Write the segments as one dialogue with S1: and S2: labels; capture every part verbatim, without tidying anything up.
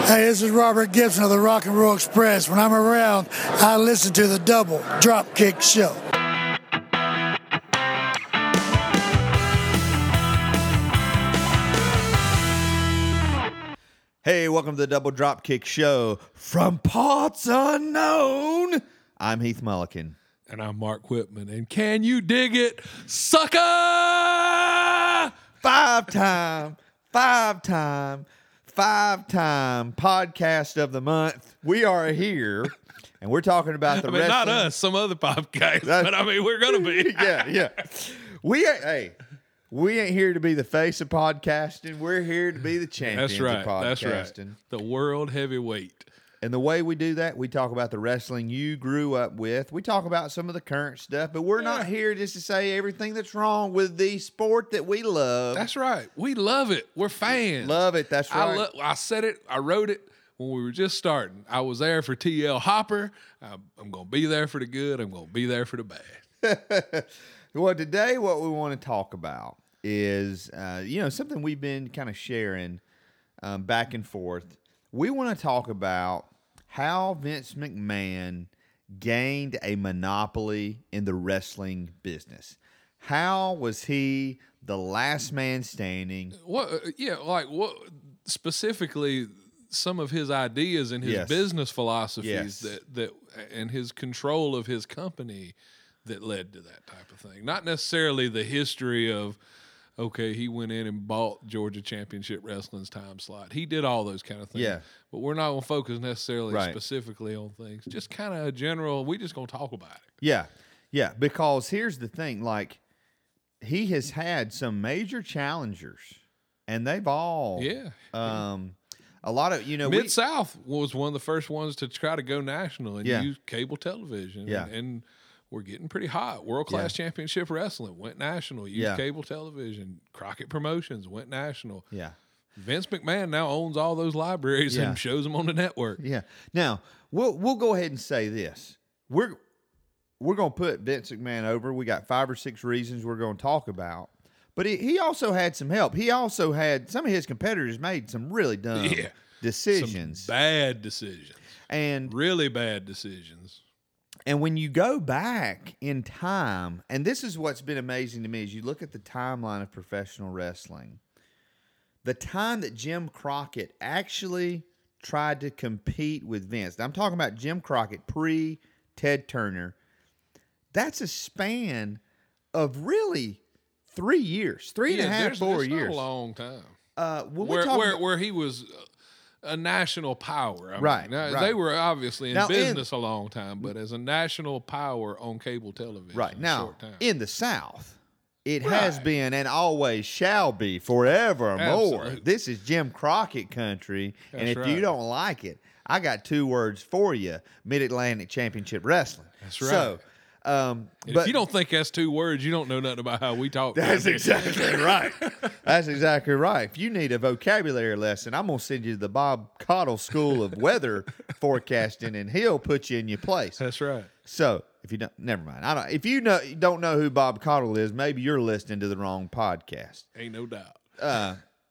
S1: Hey, this is Robert Gibson of the Rock and Roll Express. When I'm around, I listen to the Double Dropkick Show.
S2: Hey, welcome to the Double Dropkick Show from parts unknown. I'm Heath Mulliken.
S3: And I'm Mark Whitman. And can you dig it, sucker?
S2: Five-time, five-time, five-time podcast of the month. We are here, and we're talking about the
S3: I mean,
S2: wrestling.
S3: not us, some other podcast, but I mean, we're going to be.
S2: yeah, yeah. We ain't, hey, we ain't here to be the face of podcasting. We're here to be the champions
S3: That's right.
S2: of podcasting.
S3: That's right. The world heavyweight.
S2: And the way we do that, we talk about the wrestling you grew up with. We talk about some of the current stuff, but we're yeah. not here just to say everything that's wrong with the sport that we love.
S3: That's right. We love it. We're fans.
S2: Love it. That's right.
S3: I, lo- I said it. I wrote it when we were just starting. I was there for T L Hopper. I'm, I'm going to be there for the good. I'm going to be there for the bad.
S2: Well, today what we want to talk about is, uh, you know, something we've been kind of sharing um, back and forth. We want to talk about how Vince McMahon gained a monopoly in the wrestling business. How was he the last man standing?
S3: What? Yeah, like what specifically? Some of his ideas and his
S2: yes.
S3: business philosophies
S2: yes.
S3: that that and his control of his company that led to that type of thing. Not necessarily the history of. Okay, he went in and bought Georgia Championship Wrestling's time slot. He did all those kind of things.
S2: Yeah.
S3: But we're not going to focus necessarily
S2: right.
S3: specifically on things. Just kind of a general, we just going to talk about it.
S2: Yeah. Yeah, because here's the thing. Like, he has had some major challengers, and they've all...
S3: Yeah.
S2: Um, a lot of, you know...
S3: Mid-South we, was one of the first ones to try to go national and
S2: yeah.
S3: use cable television.
S2: Yeah.
S3: And, and we're getting pretty hot. World Class
S2: yeah.
S3: Championship Wrestling went national. Used
S2: yeah.
S3: cable television. Crockett Promotions went national.
S2: Yeah.
S3: Vince McMahon now owns all those libraries
S2: yeah.
S3: and shows them on the network.
S2: Yeah. Now, we'll we'll go ahead and say this. We're we're going to put Vince McMahon over. We got five or six reasons we're going to talk about. But he, he also had some help. He also had, some of his competitors made some really dumb
S3: yeah.
S2: decisions.
S3: Some bad decisions.
S2: And
S3: really bad decisions.
S2: And when you go back in time, and this is what's been amazing to me, as you look at the timeline of professional wrestling, the time that Jim Crockett actually tried to compete with Vince. Now, I'm talking about Jim Crockett pre-Ted Turner. That's a span of really three years, three
S3: yeah,
S2: and a half, four
S3: it's
S2: years.
S3: Not a long time.
S2: Uh, when
S3: where,
S2: talk
S3: where,
S2: about,
S3: where he was a national power. I
S2: right,
S3: mean, now,
S2: right.
S3: They were obviously in
S2: now,
S3: business
S2: in,
S3: a long time, but as a national power on cable television,
S2: right now,
S3: short time.
S2: In the South, it
S3: right.
S2: has been and always shall be forevermore.
S3: Absolutely.
S2: This is Jim Crockett country,
S3: That's
S2: and if
S3: right.
S2: you don't like it, I got two words for you: Mid-Atlantic Championship Wrestling.
S3: That's right.
S2: So, um, but
S3: if you don't think that's two words, you don't know nothing about how we talk.
S2: That's exactly right. That's exactly right. If you need a vocabulary lesson, I'm going to send you to the Bob Cottle School of Weather Forecasting, and he'll put you in your place.
S3: That's right.
S2: So, if you don't, never mind. I don't. If you know, don't know who Bob Cottle is, maybe you're listening to the wrong podcast.
S3: Ain't no doubt.
S2: Uh,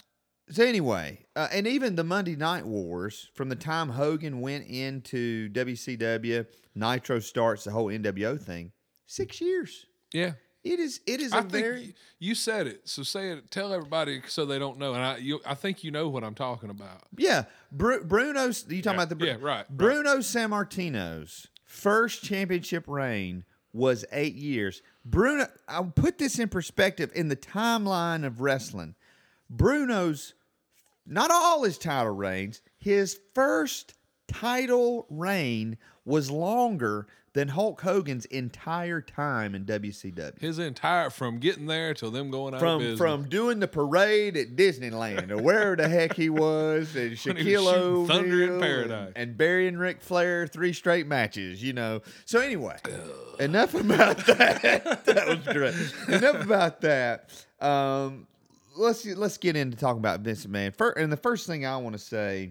S2: so anyway, uh, and even the Monday Night Wars, from the time Hogan went into W C W, Nitro starts, the whole N W O thing, six years.
S3: Yeah.
S2: It is. It is a
S3: I
S2: very.
S3: think you said it, so say it. Tell everybody so they don't know. And I, you, I think you know what I'm talking about.
S2: Yeah, Bru- Bruno. You talking
S3: yeah,
S2: about the Bru-
S3: yeah, right?
S2: Bruno
S3: right.
S2: Sammartino's first championship reign was eight years. Bruno. I'll put this in perspective in the timeline of wrestling. Bruno's, not all his title reigns, his first title reign was longer than Hulk Hogan's entire time in W C W.
S3: His entire, from getting there till them going out
S2: from,
S3: of business.
S2: From doing the parade at Disneyland or wherever the heck he was, and Shaquille O'Neal,
S3: Thunder in Paradise.
S2: And, and burying Ric Flair three straight matches, you know. So anyway, Ugh. enough about that. That was great. Enough about that. Um, let's let's get into talking about Vince McMahon. First, and the first thing I want to say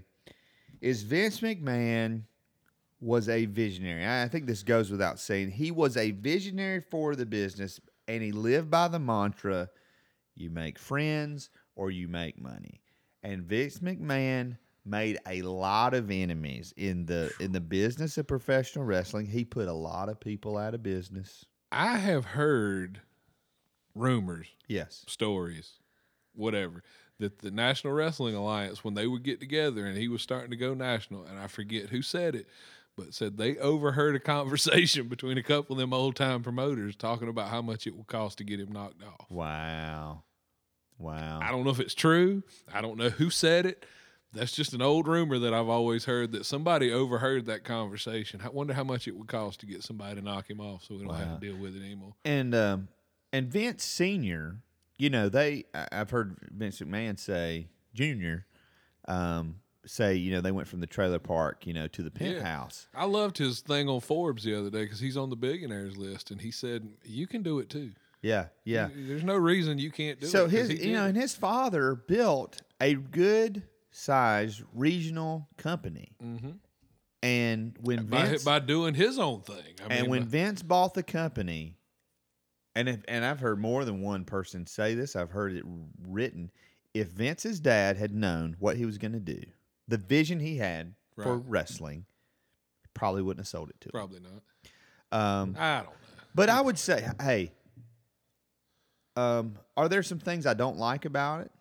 S2: is Vince McMahon was a visionary. I think this goes without saying. He was a visionary for the business, and he lived by the mantra, you make friends or you make money. And Vince McMahon made a lot of enemies in the in the business of professional wrestling. He put a lot of people out of business.
S3: I have heard rumors,
S2: Yes.
S3: stories, whatever, that the National Wrestling Alliance, when they would get together and he was starting to go national, and I forget who said it, but said they overheard a conversation between a couple of them old time promoters talking about how much it would cost to get him knocked off.
S2: Wow. Wow.
S3: I don't know if it's true. I don't know who said it. That's just an old rumor that I've always heard, that somebody overheard that conversation. I wonder how much it would cost to get somebody to knock him off so we don't
S2: Wow.
S3: have to deal with it anymore.
S2: And um, and Vince Senior, you know, they I- I've heard Vince McMahon say Junior, um, say you know they went from the trailer park, you know, to the penthouse.
S3: I loved his thing on Forbes the other day because he's on the billionaires list, and he said you can do it too.
S2: Yeah, yeah.
S3: There's no reason you can't do
S2: So
S3: it. 'cause
S2: his,
S3: he
S2: you
S3: did
S2: know,
S3: it.
S2: and his father built a good sized regional company. Mm-hmm. And when
S3: by,
S2: Vince
S3: by doing his own thing. I
S2: and
S3: mean,
S2: when
S3: by-
S2: Vince bought the company, and if, and I've heard more than one person say this, I've heard it written. If Vince's dad had known what he was going to do, the vision he had for
S3: Right.
S2: wrestling, probably wouldn't have sold it to him.
S3: probably not.
S2: Um,
S3: I don't know.
S2: but I would say, hey, um, are there some things I don't like about it?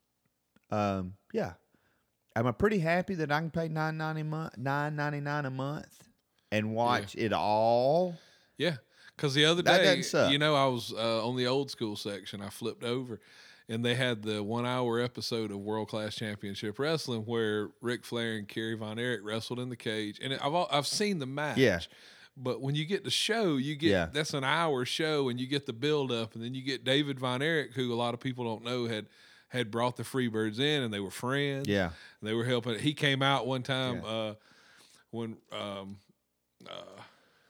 S2: Um, yeah. Am I pretty happy that I can pay nine ninety month, nine ninety nine a month, and watch it all?
S3: Yeah, because the other
S2: That
S3: day,
S2: doesn't suck.
S3: you know, I was uh, on the old school section. I flipped over, and they had the one hour episode of World Class Championship Wrestling where Ric Flair and Kerry Von Erich wrestled in the cage, and I've al- I've seen the match.
S2: Yeah.
S3: But when you get the show, you get
S2: Yeah.
S3: that's an hour show, and you get the build up, and then you get David Von Erich, who a lot of people don't know had had brought the Freebirds in, and they were friends.
S2: Yeah.
S3: They were helping. He came out one time
S2: Yeah.
S3: uh, when um, uh,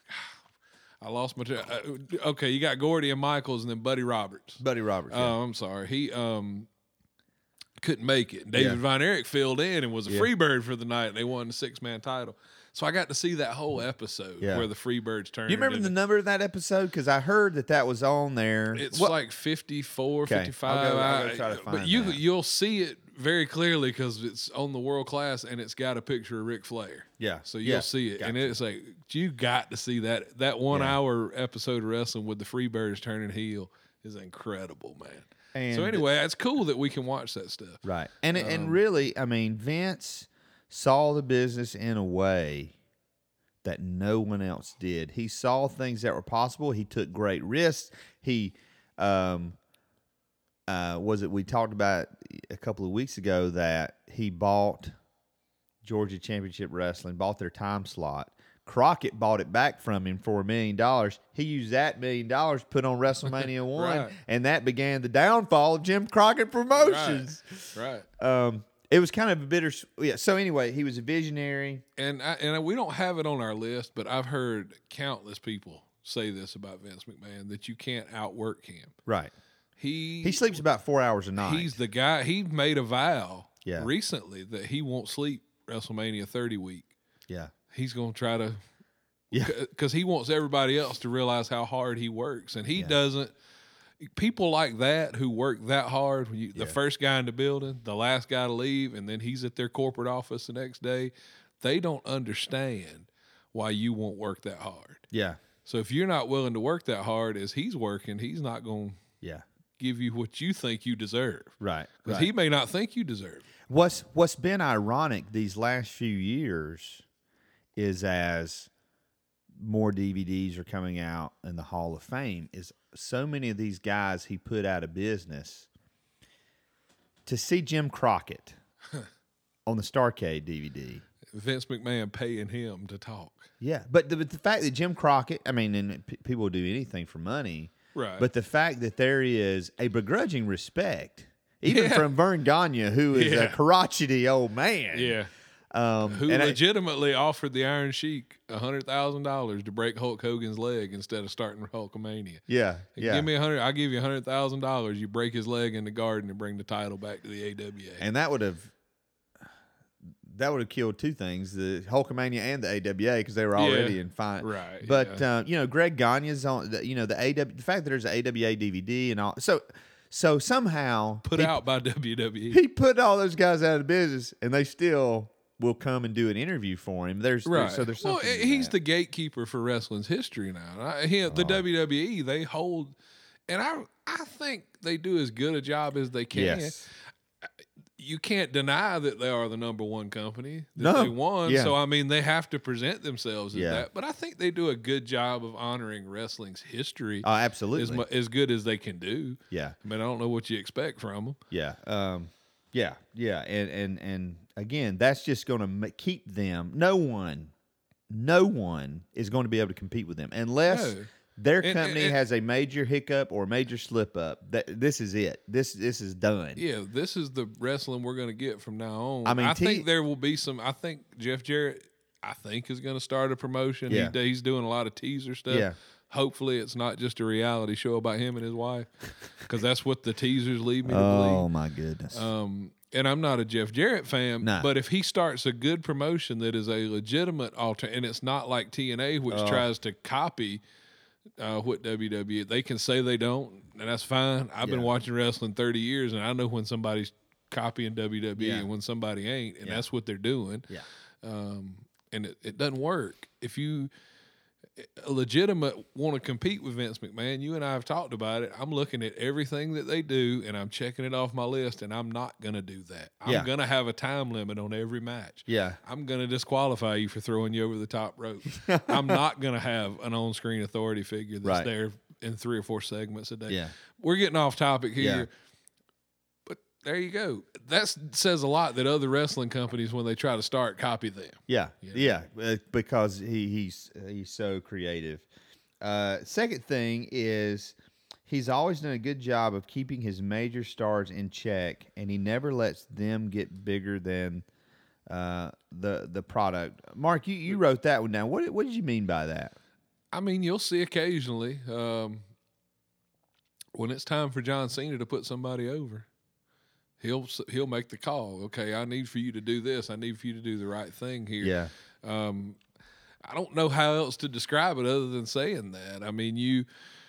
S3: I lost my. Tra- uh, okay, you got Gordy and Michaels, and then Buddy Roberts.
S2: Buddy Roberts. yeah.
S3: Oh, I'm sorry. He um, couldn't make it. David
S2: Yeah.
S3: Von Erich filled in and was a
S2: Yeah.
S3: Freebird for the night. And they won the six man title. So I got to see that whole episode
S2: Yeah.
S3: where the Freebirds turned.
S2: Do you remember
S3: into-
S2: the number of that episode? Because I heard that that was on there.
S3: It's
S2: What-
S3: like fifty-four,
S2: Okay, I'll
S3: fifty-five.
S2: go- I'll go
S3: I-
S2: try to
S3: but
S2: find
S3: you
S2: that.
S3: you'll see it very clearly because it's on the World Class and it's got a picture of Ric Flair.
S2: Yeah,
S3: So you'll
S2: yeah,
S3: see it, and
S2: gotcha.
S3: it's like you got to see that. That one
S2: Yeah.
S3: hour episode of wrestling with the Freebirds turning heel is incredible, man.
S2: And-
S3: so anyway, it's cool that we can watch that stuff.
S2: Right. And
S3: Um,
S2: and really, I mean, Vince saw the business in a way that no one else did. He saw things that were possible. He took great risks. He um uh was it we talked about a couple of weeks ago that he bought Georgia Championship Wrestling, bought their time slot. Crockett bought it back from him for a million dollars. He used that million dollars to put on WrestleMania one,
S3: Right.
S2: and that began the downfall of Jim Crockett Promotions.
S3: Right.
S2: Um, it was kind of a bitter. Yeah. So anyway, he was a visionary.
S3: And I, and we don't have it on our list, but I've heard countless people say this about Vince McMahon, that you can't outwork him.
S2: Right.
S3: He
S2: He sleeps about four hours a night.
S3: He's the guy. He made a vow
S2: Yeah.
S3: recently that he won't sleep WrestleMania thirty week.
S2: yeah.
S3: He's going to try to,
S2: Yeah.
S3: because he wants everybody else to realize how hard he works, and he
S2: Yeah.
S3: doesn't. People like that who work that hard, when you, the
S2: Yeah.
S3: first guy in the building, the last guy to leave, and then he's at their corporate office the next day, they don't understand why you won't work that hard.
S2: Yeah.
S3: So if you're not willing to work that hard as he's working, he's not going to
S2: Yeah.
S3: give you what you think you deserve.
S2: Right.
S3: Because
S2: right.
S3: he may not think you deserve it.
S2: What's What's been ironic these last few years is as more D V Ds are coming out in the Hall of Fame, is so many of these guys he put out of business. To see Jim Crockett on the Starcade D V D.
S3: Vince McMahon paying him to talk.
S2: Yeah, but the, but the fact that Jim Crockett, I mean, and p- people will do anything for money,
S3: Right.
S2: but the fact that there is a begrudging respect, even
S3: Yeah.
S2: from Vern Gagne, who is
S3: Yeah.
S2: a crotchety old man.
S3: Yeah.
S2: Um,
S3: Who
S2: and I-
S3: legitimately offered the Iron Sheik one hundred thousand dollars to break Hulk Hogan's leg instead of starting Hulkamania.
S2: yeah, yeah.
S3: Give me a hundred. I'll give you one hundred thousand dollars. You break his leg in the garden and bring the title back to the A W A.
S2: and that would have that would have killed two things: the Hulkamania and the A W A, because they were already in fine.
S3: Right,
S2: But
S3: yeah.
S2: uh, you know, Greg Gagne's on. The, you know, the A W. The fact that there's an A W A D V D and all. So, So somehow
S3: Put
S2: he,
S3: out by W W E.
S2: he put all those guys out of business, and they still will come and do an interview for him. There's,
S3: Right.
S2: there's so there's
S3: well,
S2: something. to
S3: he's
S2: that.
S3: the gatekeeper for wrestling's history now. I, he, the W W E, they hold, and I I think they do as good a job as they can.
S2: Yes.
S3: You can't deny that they are the number one company, that
S2: No.
S3: they won.
S2: Yeah.
S3: So, I mean, they have to present themselves as
S2: Yeah.
S3: that. But I think they do a good job of honoring wrestling's history
S2: Oh, absolutely.
S3: as, mu- as good as they can do.
S2: Yeah.
S3: I mean, I don't know what you expect from them.
S2: Yeah. Um, yeah. Yeah. And, and, and again, that's just going to ma- keep them. No one, no one is going to be able to compete with them unless
S3: No.
S2: their
S3: And-
S2: company
S3: and-
S2: has a major hiccup or a major slip up. That this is it. This, this is done.
S3: Yeah, this is the wrestling we're going to get from now on.
S2: I mean,
S3: I
S2: T-
S3: think there will be some. I think Jeff Jarrett, I think, is going to start a promotion.
S2: Yeah.
S3: He, he's doing a lot of teaser stuff.
S2: Yeah.
S3: Hopefully, it's not just a reality show about him and his wife, because that's what the teasers lead me to
S2: Oh
S3: believe.
S2: my goodness.
S3: Um, and I'm not a Jeff Jarrett fan,
S2: No.
S3: but if he starts a good promotion that is a legitimate alter, and it's not like T N A, which
S2: Oh.
S3: tries to copy uh, what W W E, they can say they don't, and that's fine. I've been
S2: Yeah.
S3: watching wrestling thirty years, and I know when somebody's copying W W E
S2: Yeah.
S3: and when somebody ain't, and
S2: Yeah.
S3: that's what they're doing.
S2: yeah.
S3: Um, and it, it doesn't work. If you a legitimate want to compete with Vince McMahon, you and I have talked about it. I'm looking at everything that they do, and I'm checking it off my list, and I'm not going to do that. I'm
S2: Yeah.
S3: going to have a time limit on every match.
S2: Yeah.
S3: I'm going to disqualify you for throwing you over the top rope. I'm not going to have an on-screen authority figure that's
S2: Right.
S3: there in three or four segments a day.
S2: Yeah.
S3: We're getting off topic here.
S2: Yeah.
S3: But there you go. That says a lot that other wrestling companies, when they try to start, copy them.
S2: Yeah,
S3: Yeah.
S2: yeah, uh, because he he's he's so creative. Uh, second thing is he's always done a good job of keeping his major stars in check, and he never lets them get bigger than uh, the the product. Mark, you, you wrote that one down. What what did you mean by that?
S3: I mean, you'll see occasionally um, when it's time for John Cena to put somebody over. He'll he'll make the call. Okay, I need for you to do this. I need for you to do the right thing here.
S2: Yeah,
S3: Um, I don't know how else to describe it other than saying that. I mean, you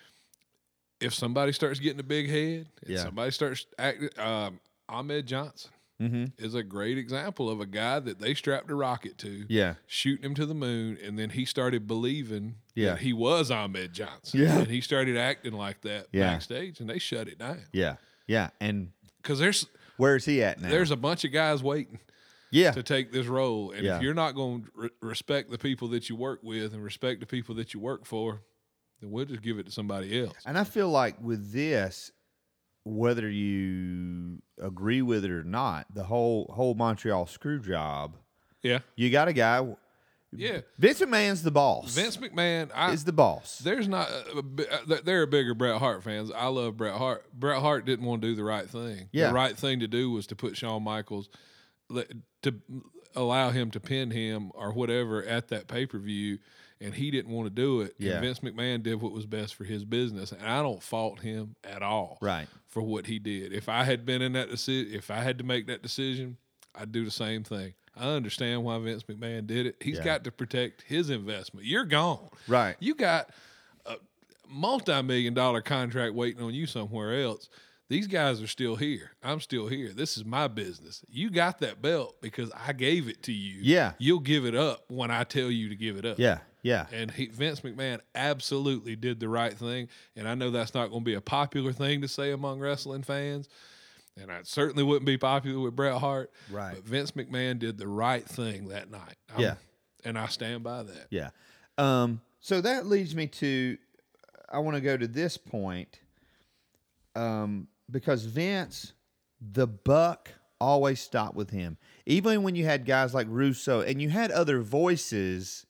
S3: if somebody starts getting a big head, if
S2: Yeah.
S3: somebody starts acting, um, Ahmed Johnson
S2: mm-hmm.
S3: is a great example of a guy that they strapped a rocket to,
S2: yeah,
S3: shooting him to the moon, and then he started believing
S2: Yeah.
S3: that he was Ahmed Johnson.
S2: Yeah.
S3: And he started acting like that
S2: Yeah.
S3: backstage, and they shut it down.
S2: yeah, yeah. And
S3: Because there's
S2: where is he at now?
S3: there's a bunch of guys waiting
S2: yeah,
S3: to take this role, and
S2: Yeah.
S3: if you're not going to re- respect the people that you work with and respect the people that you work for, then we'll just give it to somebody else.
S2: and I feel like with this, whether you agree with it or not, the whole whole Montreal screw job.
S3: Yeah,
S2: You got a guy.
S3: yeah.
S2: Vince McMahon's the boss.
S3: Vince McMahon, I,
S2: is the boss.
S3: There's not. A, a bi- uh, they're a bigger Bret Hart fans. I love Bret Hart. Bret Hart didn't want to do the right thing.
S2: Yeah.
S3: The right thing to do was to put Shawn Michaels, let- to allow him to pin him or whatever at that pay per view, and he didn't want to do it.
S2: Yeah.
S3: And Vince McMahon did what was best for his business, and I don't fault him at all.
S2: Right.
S3: For what he did. If I had been in that decision, if I had to make that decision, I'd do the same thing. I understand why Vince McMahon did it. He's
S2: Yeah.
S3: got to protect his investment. You're gone.
S2: Right.
S3: You got a multi-million dollar contract waiting on you somewhere else. These guys are still here. I'm still here. This is my business. You got that belt because I gave it to you.
S2: Yeah.
S3: You'll give it up when I tell you to give it up.
S2: Yeah. Yeah.
S3: And he, Vince McMahon absolutely did the right thing. And I know that's not going to be a popular thing to say among wrestling fans. And I certainly wouldn't be popular with Bret Hart.
S2: Right.
S3: But Vince McMahon did the right thing that night. I'm-
S2: Yeah.
S3: And I stand by that.
S2: Yeah. Um, so that leads me to, I want to go to this point, um, because Vince, the buck always stopped with him. Even when you had guys like Russo and you had other voices,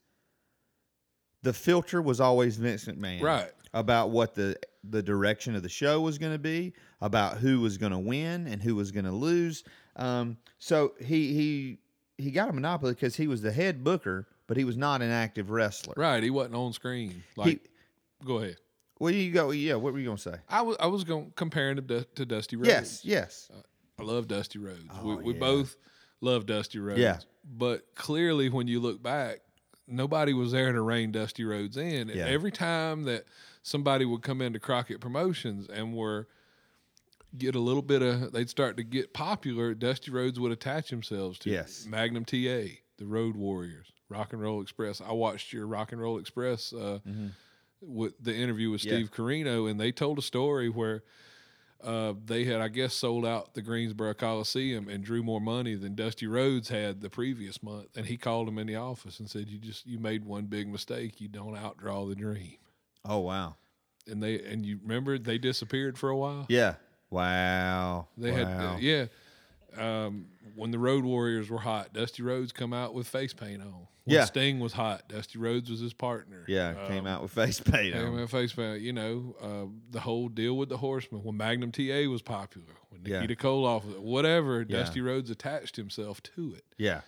S2: the filter was always Vince McMahon.
S3: Right.
S2: About what the the direction of the show was going to be, about who was going to win and who was going to lose. Um, so he he he got a monopoly because he was the head booker, but he was not an active wrestler.
S3: Right. He wasn't on screen. Like, go ahead.
S2: Where do you go? Yeah, what were you going to say?
S3: I was I was going comparing him to, to Dusty Rhodes.
S2: Yes, yes.
S3: I love Dusty Rhodes. we
S2: Oh,
S3: we
S2: yeah.
S3: both love Dusty Rhodes.
S2: Yeah.
S3: But clearly, when you look back, nobody was there to rein Dusty Rhodes in. And
S2: Yeah.
S3: every time that somebody would come into Crockett Promotions and were get a little bit of, they'd start to get popular, Dusty Rhodes would attach themselves to
S2: Yes.
S3: Magnum T A, the Road Warriors, Rock and Roll Express. I watched your Rock and Roll Express uh,
S2: Mm-hmm.
S3: with the interview with
S2: Yeah.
S3: Steve Carino, and they told a story where uh, they had, I guess, sold out the Greensboro Coliseum and drew more money than Dusty Rhodes had the previous month. And he called him in the office and said, "You just you made one big mistake. You don't outdraw the dream."
S2: Oh wow.
S3: And they and you remember they disappeared for a while.
S2: Yeah. Wow.
S3: They
S2: wow.
S3: had uh, yeah. Um, when the Road Warriors were hot, Dusty Rhodes come out with face paint on. When
S2: Yeah.
S3: Sting was hot, Dusty Rhodes was his partner.
S2: Yeah,
S3: Um,
S2: came out with face paint
S3: Came
S2: on.
S3: out face paint. You know, uh, the whole deal with the Horsemen. When Magnum T A was popular, when
S2: Yeah.
S3: Nikita Koloff, whatever,
S2: Yeah.
S3: Dusty Rhodes attached himself to it.
S2: Yeah.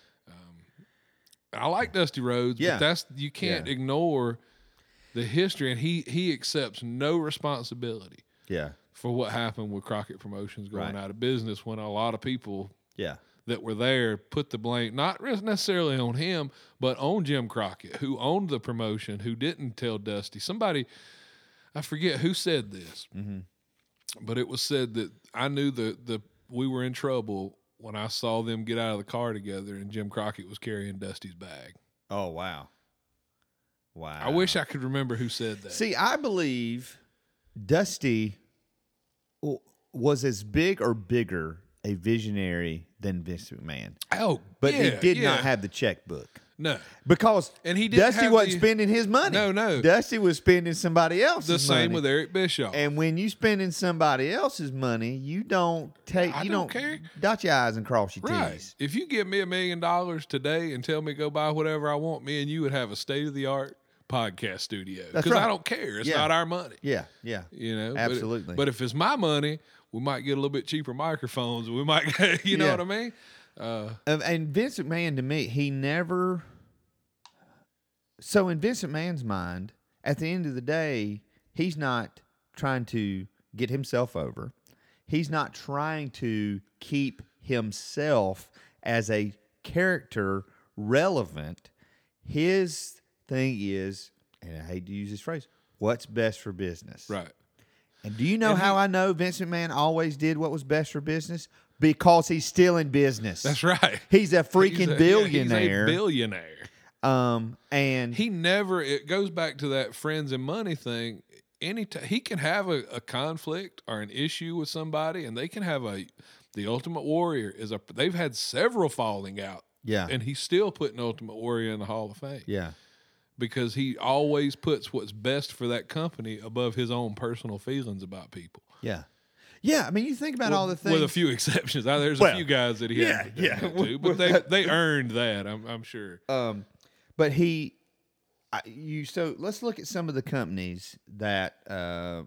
S3: I like Dusty Rhodes,
S2: Yeah.
S3: but that's you can't
S2: Yeah.
S3: ignore the history, and he he accepts no responsibility
S2: Yeah.
S3: for what happened with Crockett Promotions going
S2: Right.
S3: out of business when a lot of people
S2: Yeah.
S3: that were there put the blame not necessarily on him, but on Jim Crockett, who owned the promotion, who didn't tell Dusty. Somebody, I forget who said this,
S2: Mm-hmm.
S3: but it was said that I knew that the we were in trouble when I saw them get out of the car together and Jim Crockett was carrying Dusty's bag.
S2: Oh wow. Wow.
S3: I wish I could remember who said that.
S2: See, I believe Dusty w- was as big or bigger a visionary than Vince McMahon,
S3: oh,
S2: but
S3: yeah,
S2: he did
S3: yeah.
S2: not have the checkbook
S3: no.
S2: because
S3: And he didn't
S2: Dusty
S3: have
S2: wasn't
S3: the-
S2: spending his money.
S3: No, no.
S2: Dusty was spending somebody else's
S3: The same
S2: money.
S3: with Eric Bischoff.
S2: And when you spending somebody else's money, you don't take.
S3: I
S2: you
S3: don't
S2: don't,
S3: care.
S2: dot your I's and cross your
S3: Right.
S2: T's.
S3: If you give me a million dollars today and tell me to go buy whatever I want, me and you would have a state of the art podcast studio.
S2: That's
S3: Because I
S2: right.
S3: don't care. It's
S2: Yeah.
S3: not our money.
S2: Yeah, yeah,
S3: You know, But-
S2: Absolutely.
S3: But, if it's my money, we might get a little bit cheaper microphones. We might, get, you know
S2: Yeah.
S3: what I mean? Uh,
S2: Um, and Vince McMahon, to me, he never. So in Vince McMahon's mind, at the end of the day, he's not trying to get himself over. He's not trying to keep himself as a character relevant. His thing is, and I hate to use this phrase, what's best for business.
S3: right.
S2: And do you know
S3: And
S2: how
S3: he-
S2: I know Vince McMahon always did what was best for business? Because he's still in business.
S3: That's right.
S2: He's a freaking
S3: He's a- yeah,
S2: billionaire.
S3: he's a billionaire.
S2: um, and
S3: He never, it goes back to that friends and money thing. Any t- he can have a, a conflict or an issue with somebody, and they can have a, the Ultimate Warrior is a, they've had several falling out.
S2: yeah,
S3: And he's still putting Ultimate Warrior in the Hall of Fame
S2: yeah,
S3: because he always puts what's best for that company above his own personal feelings about people.
S2: yeah, yeah. I mean, you think about all the things.
S3: With a few exceptions. Now, there's
S2: Well,
S3: a few guys that he
S2: yeah,
S3: hasn't
S2: yeah.
S3: done that to, but they they earned that. I'm I'm sure.
S2: Um, but he, I, you. So let's look at some of the companies that uh,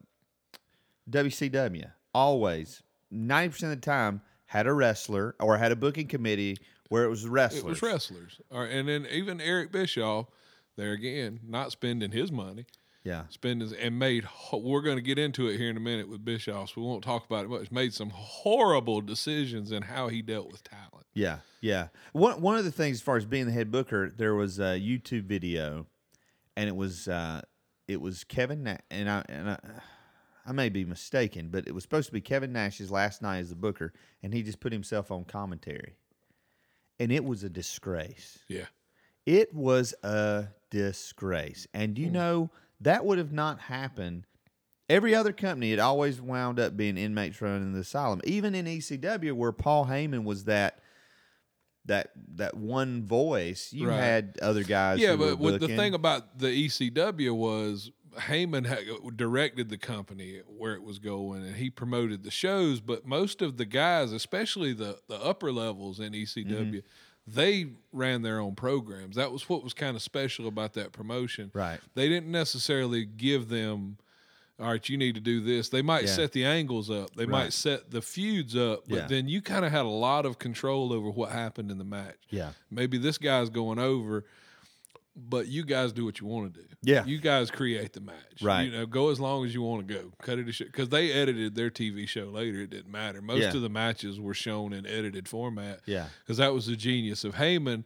S2: W C W always ninety percent of the time had a wrestler or had a booking committee where it was wrestlers.
S3: It was wrestlers. All right, and then even Eric Bischoff, there again, not spending his money,
S2: Yeah,
S3: spending and made. ho- We're going to get into it here in a minute with Bischoff, so we won't talk about it much. Made some horrible decisions in how he dealt with talent.
S2: yeah, yeah. One one of the things as far as being the head booker, there was a YouTube video, and it was uh, it was Kevin Na- and I and I, I may be mistaken, but it was supposed to be Kevin Nash's last night as the booker, and he just put himself on commentary, and it was a disgrace.
S3: Yeah,
S2: It was a disgrace, and you know that would have not happened. Every other company, it always wound up being inmates running the asylum. Even in E C W, where Paul Heyman was that that that one voice, you
S3: Right.
S2: had other guys.
S3: yeah,
S2: who were
S3: but with the
S2: booking.
S3: thing about the E C W was Heyman had directed the company where it was going, and he promoted the shows. But most of the guys, especially the the upper levels in E C W,
S2: Mm-hmm.
S3: they ran their own programs. That was what was kind of special about that promotion.
S2: Right.
S3: They didn't necessarily give them, all right, you need to do this. They might
S2: Yeah.
S3: set the angles up. They
S2: Right.
S3: might set the feuds up. But
S2: Yeah.
S3: then you kind of had a lot of control over what happened in the match.
S2: Yeah.
S3: Maybe this guy's going over, but you guys do what you want to do.
S2: Yeah.
S3: You guys create the match.
S2: Right.
S3: You know, go as long as you want to go. Cut it because they edited their T V show later. It didn't matter. Most
S2: Yeah.
S3: of the matches were shown in edited format.
S2: Yeah.
S3: Because that was the genius of Heyman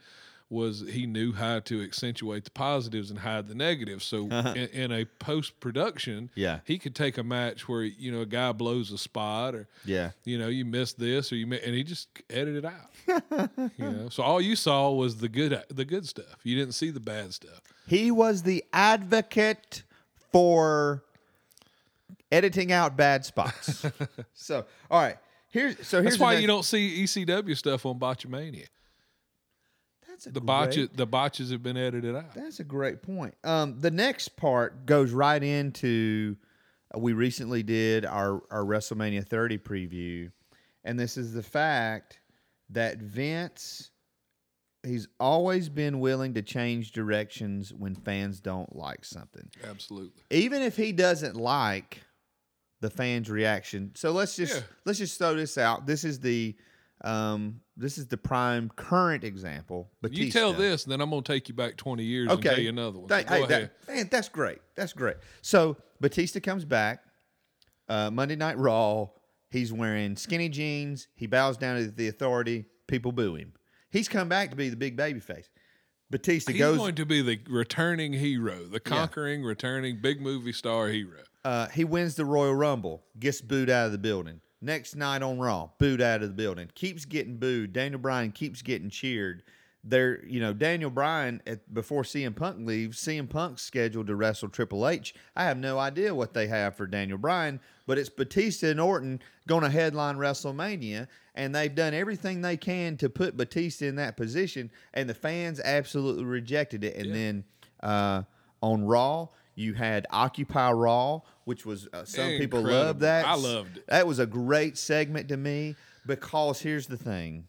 S3: was he knew how to accentuate the positives and hide the negatives. So in, in a post production,
S2: Yeah.
S3: he could take a match where you know a guy blows a spot, or
S2: Yeah.
S3: you know you missed this, or you mi- and he just edited it out. you know, so all you saw was the good the good stuff. You didn't see the bad stuff.
S2: He was the advocate for editing out bad spots. so, all right. Here's so here's
S3: That's
S2: the
S3: why
S2: next-
S3: you don't see E C W stuff on Botchamania.
S2: That's a
S3: The
S2: great,
S3: botches the botches have been edited out.
S2: That's a great point. Um, the next part goes right into uh, we recently did our our WrestleMania thirty preview, and this is the fact that Vince, he's always been willing to change directions when fans don't like something,
S3: Absolutely.
S2: even if he doesn't like the fans' reaction. So let's just
S3: Yeah.
S2: let's just throw this out. This is the um, this is the prime current example. Batista.
S3: You tell this, and then I'm gonna take you back twenty years and tell you another one. So
S2: Thank-
S3: go
S2: hey,
S3: ahead.
S2: that- man, that's great. That's great. So Batista comes back uh, Monday Night Raw. He's wearing skinny jeans. He bows down to the Authority. People boo him. He's come back to be the big baby face. Batista
S3: He's
S2: goes.
S3: going to be the returning hero, the conquering, returning big movie star hero.
S2: Uh, he wins the Royal Rumble. Gets booed out of the building. Next night on Raw, booed out of the building. Keeps getting booed. Daniel Bryan keeps getting cheered. There, you know, Daniel Bryan at, before C M Punk leaves, C M Punk's scheduled to wrestle Triple H. I have no idea what they have for Daniel Bryan, but it's Batista and Orton going to headline WrestleMania, and they've done everything they can to put Batista in that position, and the fans absolutely rejected it. And
S3: Yeah.
S2: then uh, on Raw, you had Occupy Raw, which was uh, some people
S3: Incredible.
S2: loved that.
S3: I loved it.
S2: That was a great segment to me because here's the thing.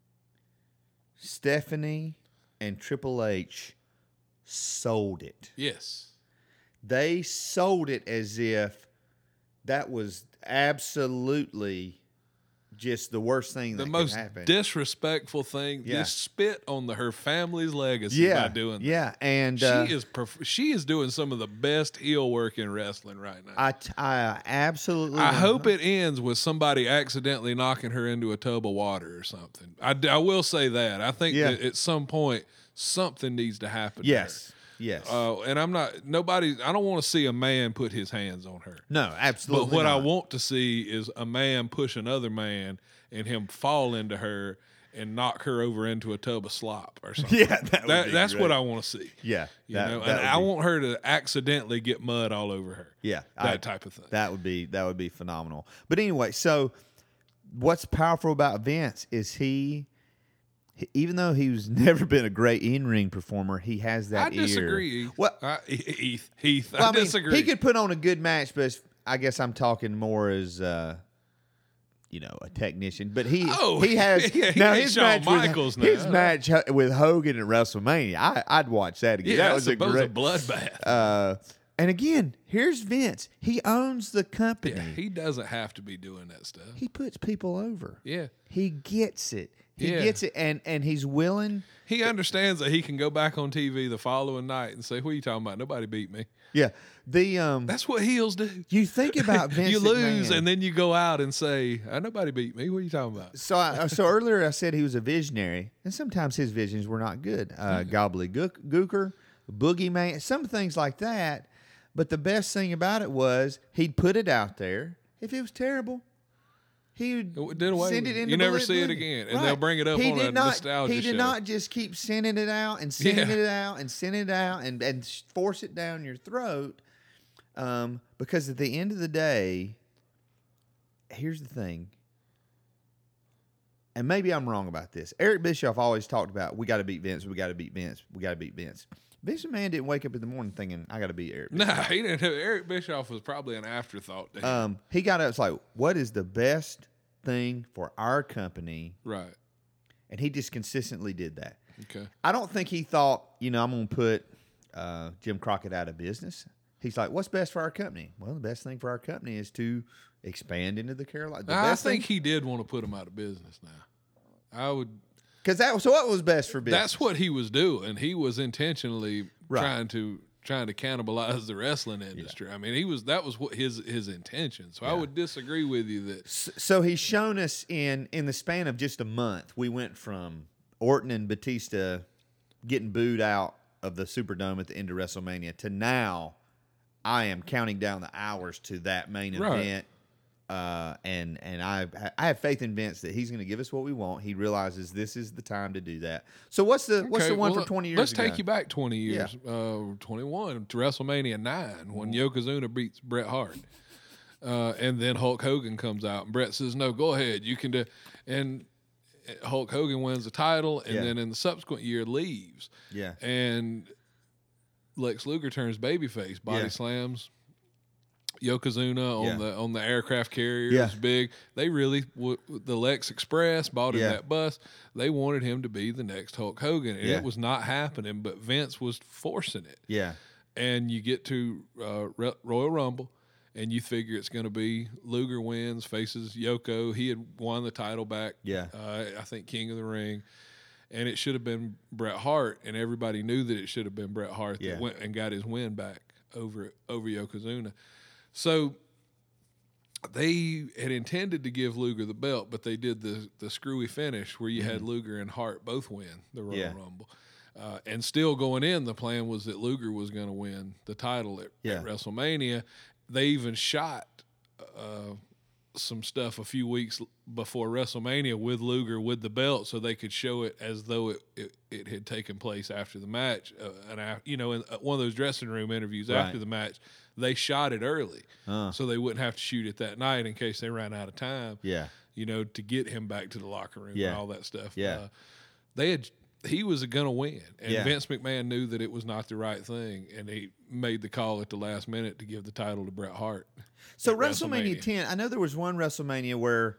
S2: Stephanie and Triple H sold it.
S3: Yes.
S2: They sold it as if that was absolutely just the worst thing
S3: The
S2: that
S3: most
S2: could happen.
S3: disrespectful thing.
S2: Yeah.
S3: You spit on the, her family's legacy
S2: yeah,
S3: by doing that.
S2: yeah, and
S3: She
S2: uh,
S3: is perf- she is doing some of the best heel work in wrestling right now.
S2: I, t- I absolutely.
S3: I hope it ends with somebody accidentally knocking her into a tub of water or something. I, d- I will say that. I think
S2: Yeah.
S3: that at some point something needs to happen. to
S2: Yes, yes.
S3: her. Uh, and I'm not nobody. I don't want to see a man put his hands on her.
S2: no, absolutely.
S3: But what I
S2: not.
S3: want to see is a man push another man and him fall into her and knock her over into a tub of slop or something.
S2: Yeah, that would
S3: That-
S2: be
S3: that's
S2: great.
S3: what I want to see.
S2: Yeah,
S3: You
S2: that-
S3: know,
S2: that
S3: and
S2: would
S3: I
S2: be-
S3: want her to accidentally get mud all over her.
S2: Yeah,
S3: that
S2: I-
S3: type of thing.
S2: That would be that would be phenomenal. But anyway, so what's powerful about Vince is he, he- even though he's never been a great in-ring performer, he has that
S3: I
S2: ear.
S3: disagree.
S2: What?
S3: I, Heath, Heath,
S2: Well,
S3: I,
S2: I mean,
S3: disagree.
S2: he could put on a good match, but it's- I guess I'm talking more as. Uh, you know, a technician, but he
S3: Oh,
S2: he has
S3: yeah, he
S2: now
S3: ain't
S2: his
S3: Shawn
S2: match
S3: Michaels
S2: with,
S3: now.
S2: his match with Hogan at WrestleMania. I, I'd watch that again.
S3: yeah,
S2: that
S3: that
S2: was a
S3: was
S2: great
S3: a bloodbath.
S2: Uh, and again, here's Vince. He owns the company.
S3: yeah, he doesn't have to be doing that stuff.
S2: He puts people over.
S3: Yeah.
S2: He gets it. He
S3: Yeah.
S2: gets it, and and he's willing.
S3: He understands that he can go back on T V the following night and say, "What are you talking about? Nobody beat me."
S2: Yeah. The um.
S3: That's what heels do.
S2: You think about Vince.
S3: You lose,
S2: McMahon.
S3: and then you go out and say, "Ah, "Nobody beat me." What are you talking about?
S2: So I, so earlier I said he was a visionary, and sometimes his visions were not good. Uh, Gobbledygooker, Boogeyman, some things like that. But the best thing about it was he'd put it out there. If it was terrible, he would
S3: It did away
S2: send
S3: with
S2: it
S3: it.
S2: into
S3: You never
S2: Bullet
S3: see it
S2: Boogie.
S3: again, and they'll bring it up
S2: he
S3: on
S2: did
S3: a
S2: not,
S3: nostalgia
S2: He did
S3: show.
S2: not just keep sending it out and sending
S3: Yeah.
S2: it out and sending it out and, and force it down your throat. Um, because at the end of the day, here's the thing. And maybe I'm wrong about this. Eric Bischoff always talked about we got to beat Vince, we got to beat Vince, we got to beat Vince. Vince McMahon didn't wake up in the morning thinking I got to beat Eric.
S3: Nah, he didn't. Eric Bischoff was probably an afterthought to him.
S2: Um, he got up. It's like, what is the best thing for our company?
S3: right.
S2: And he just consistently did that.
S3: Okay.
S2: I don't think he thought, you know, I'm going to put uh, Jim Crockett out of business. He's like, what's best for our company? Well, the best thing for our company is to expand into the Carolina. The
S3: I
S2: best
S3: think
S2: thing,
S3: he did want to put him out of business. Now, I would.
S2: because that was so. What was best for business?
S3: That's what he was doing. He was intentionally
S2: Right.
S3: trying to trying to cannibalize the wrestling industry. I mean, he was that was what his his intention. So I would disagree with you that
S2: So he's shown us in in the span of just a month, we went from Orton and Batista getting booed out of the Superdome at the end of WrestleMania to now, I am counting down the hours to that main
S3: Right.
S2: event. Uh, and and I I have faith in Vince that he's going to give us what we want. He realizes this is the time to do that. So what's the what's
S3: Okay,
S2: the one
S3: well,
S2: for twenty years
S3: Let's
S2: ago?
S3: take you back twenty years, uh, twenty-one to WrestleMania nine when Yokozuna beats Bret Hart, uh, and then Hulk Hogan comes out and Bret says, "No, go ahead, you can do." And Hulk Hogan wins the title, and
S2: Yeah.
S3: then in the subsequent year leaves,
S2: Yeah.
S3: and Lex Luger turns babyface, body
S2: Yeah.
S3: slams Yokozuna on
S2: Yeah.
S3: the on the aircraft carrier.
S2: Yeah.
S3: It was big. They really w- the Lex Express bought him
S2: Yeah.
S3: that bus. They wanted him to be the next Hulk Hogan, and
S2: Yeah.
S3: it was not happening. But Vince was forcing it.
S2: Yeah.
S3: And you get to uh, Re- Royal Rumble, and you figure it's going to be Luger wins, faces Yoko. He had won the title back.
S2: Yeah.
S3: uh, I think King of the Ring. And it should have been Bret Hart, and everybody knew that it should have been Bret Hart that
S2: Yeah.
S3: went and got his win back over over Yokozuna. So they had intended to give Luger the belt, but they did the the screwy finish where you had Luger and Hart both win the Royal
S2: Yeah.
S3: Rumble. Uh, and still going in, the plan was that Luger was going to win the title at,
S2: Yeah.
S3: at WrestleMania. They even shot uh, some stuff a few weeks l- before WrestleMania with Luger with the belt, so they could show it as though it, it, it had taken place after the match. Uh, and I, you know, in uh, one of those dressing room interviews
S2: Right.
S3: after the match, they shot it early,
S2: Uh.
S3: so they wouldn't have to shoot it that night in case they ran out of time.
S2: Yeah.
S3: You know, to get him back to the locker room
S2: Yeah.
S3: and all that stuff.
S2: Yeah.
S3: Uh, they had. He was going to win, and
S2: Yeah.
S3: Vince McMahon knew that it was not the right thing, and he made the call at the last minute to give the title to Bret Hart.
S2: So
S3: at
S2: WrestleMania ten, I know there was one WrestleMania where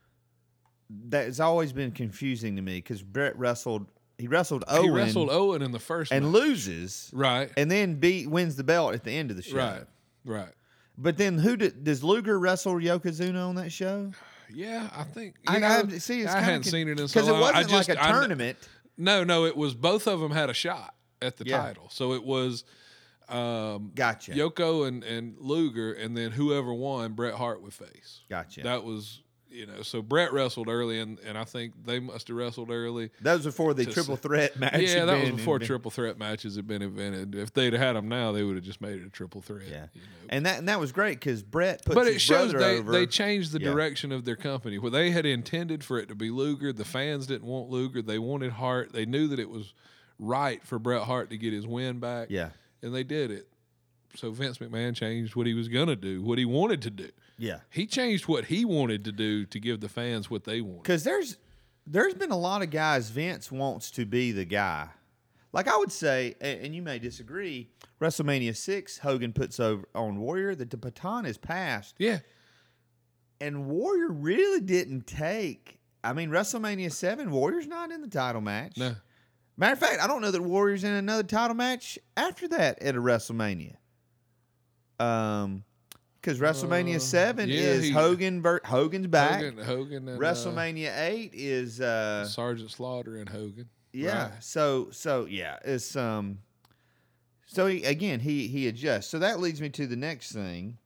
S2: that has always been confusing to me because Brett wrestled, he wrestled Owen
S3: He wrestled Owen in the first
S2: and
S3: match.
S2: loses,
S3: Right,
S2: and then beat wins the belt at the end of the show.
S3: right, right.
S2: But then who did, does Luger wrestle Yokozuna on that show?
S3: Yeah, I think
S2: I,
S3: you know,
S2: I see. It's
S3: I
S2: kinda
S3: hadn't
S2: con-
S3: seen it in so
S2: because
S3: long.
S2: it wasn't
S3: I just,
S2: like a
S3: I kn-
S2: tournament.
S3: No, no, it was both of them had a shot at the
S2: Yeah.
S3: title. So it was um,
S2: Gotcha.
S3: Yoko and, and Luger, and then whoever won, Bret Hart would face.
S2: Gotcha.
S3: That was, you know, so Bret wrestled early, and, and I think they must have wrestled early.
S2: That was before the
S3: to
S2: triple
S3: s-
S2: threat match.
S3: yeah,
S2: had
S3: that was
S2: been
S3: before
S2: invented.
S3: triple threat matches had been invented. If they'd had them now, they would have just made it a triple threat.
S2: Yeah,
S3: you know.
S2: and that and that was great because Brett puts
S3: But it
S2: his
S3: shows
S2: brother
S3: they,
S2: over.
S3: they changed the
S2: Yeah.
S3: direction of their company. Where they had intended for it to be Luger, the fans didn't want Luger. They wanted Hart. They knew that it was right for Bret Hart to get his win back.
S2: Yeah.
S3: And they did it. So Vince McMahon changed what he was going to do, what he wanted to do.
S2: Yeah,
S3: He changed what he wanted to do to give the fans what they wanted.
S2: because there's there's been a lot of guys Vince wants to be the guy. Like I would say, and, and you may disagree, WrestleMania six, Hogan puts over on Warrior that the baton is passed,
S3: Yeah.
S2: and Warrior really didn't take. I mean, WrestleMania seven, Warrior's not in the title match.
S3: No.
S2: Matter of fact, I don't know that Warrior's in another title match after that at a WrestleMania. Um, because WrestleMania
S3: Uh,
S2: seven
S3: yeah,
S2: is
S3: he-
S2: Hogan. Ver- Hogan's back.
S3: Hogan, Hogan and
S2: WrestleMania eight is uh,
S3: uh, Sergeant Slaughter and Hogan.
S2: yeah.
S3: Right.
S2: So so yeah, it's um. So he, again, he he adjusts. So that leads me to the next thing.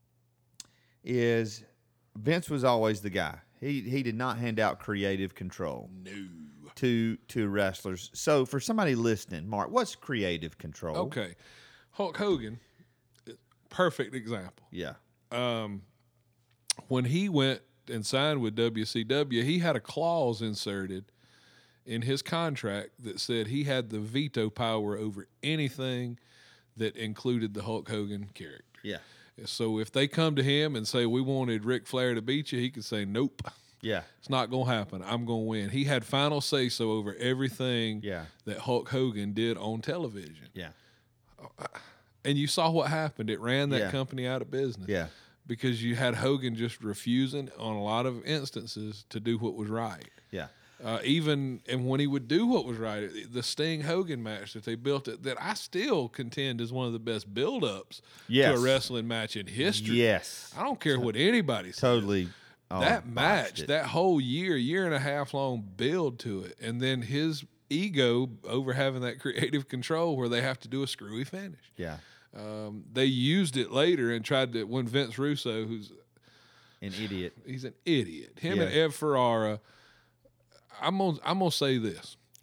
S2: Is Vince was always the guy. He he did not hand out creative control
S3: No.
S2: to to wrestlers. So for somebody listening, Mark, what's creative control?
S3: Okay. Hulk Hogan, perfect example.
S2: Yeah.
S3: Um, when he went and signed with W C W, he had a clause inserted in his contract that said he had the veto power over anything that included the Hulk Hogan character.
S2: Yeah.
S3: So if they come to him and say, we wanted Ric Flair to beat you, he could say, nope,
S2: Yeah.
S3: it's not going to happen. I'm going to win. He had final say-so over everything
S2: Yeah.
S3: that Hulk Hogan did on television.
S2: Yeah.
S3: And you saw what happened. It ran that
S2: Yeah.
S3: company out of business.
S2: Yeah.
S3: Because you had Hogan just refusing on a lot of instances to do what was right.
S2: Yeah.
S3: Uh, even and when he would do what was right, the Sting Hogan match that they built it, that I still contend is one of the best build-ups
S2: Yes.
S3: to a wrestling match in history.
S2: Yes.
S3: I don't care what anybody says.
S2: Totally. oh,
S3: that
S2: botched
S3: match,
S2: it.
S3: that whole year, year and a half long build to it, and then his ego over having that creative control where they have to do a screwy finish.
S2: Yeah.
S3: Um, they used it later and tried to when Vince Russo, who's
S2: An idiot.
S3: he's an idiot, him and
S2: Yeah.
S3: Ed Ferrara. I'm gonna I'm gonna say this.
S2: Okay.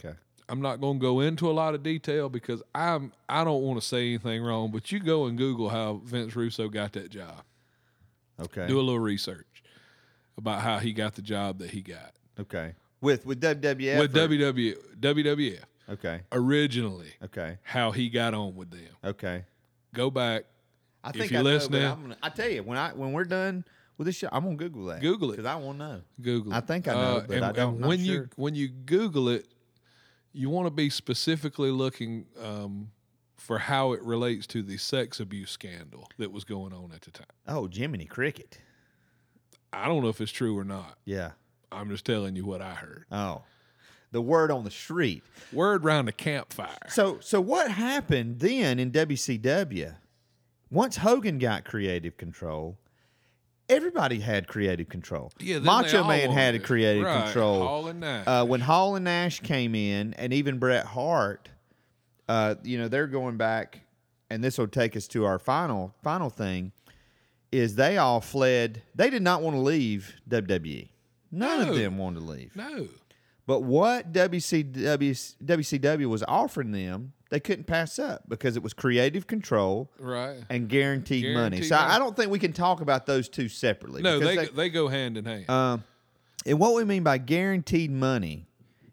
S3: I'm not going to go into a lot of detail because I'm I don't want to say anything wrong. But you go and Google how Vince Russo got that job.
S2: Okay.
S3: Do a little research about how he got the job that he got.
S2: Okay. With with W W F?
S3: With
S2: or-
S3: W W W W F.
S2: Okay.
S3: Originally.
S2: Okay.
S3: How he got on with them.
S2: Okay.
S3: Go back.
S2: I
S3: If
S2: think
S3: you're
S2: I know,
S3: listening-
S2: but I'm gonna, I tell you, when I when we're done with this show, I'm gonna Google that.
S3: Google it.
S2: because I want to know.
S3: Google it.
S2: I think I know, but
S3: and,
S2: I don't-
S3: and
S2: not
S3: when you
S2: sure.
S3: when you Google it, you want to be specifically looking um, for how it relates to the sex abuse scandal that was going on at the time.
S2: Oh, Jiminy Cricket.
S3: I don't know if it's true or not.
S2: Yeah.
S3: I'm just telling you what I heard.
S2: Oh, the word on the street.
S3: Word round the campfire.
S2: So so what happened then in W C W? Once Hogan got creative control, everybody had creative control.
S3: Yeah, then they
S2: Macho
S3: all
S2: Man had a
S3: wanted it.
S2: creative
S3: Right,
S2: control.
S3: Hall and Nash.
S2: Uh, when Hall and Nash came in, and even Bret Hart, uh, you know, they're going back, and this will take us to our final final thing. Is they all fled? They did not want to leave W W E. None
S3: No.
S2: of them wanted to leave.
S3: No.
S2: But what W C W, W C W was offering them, they couldn't pass up because it was creative control
S3: Right.
S2: and guaranteed, money.
S3: Guaranteed
S2: So I-
S3: money.
S2: I don't think we can talk about those two separately.
S3: No,
S2: because
S3: they, they go hand in hand.
S2: um, and what we mean by guaranteed money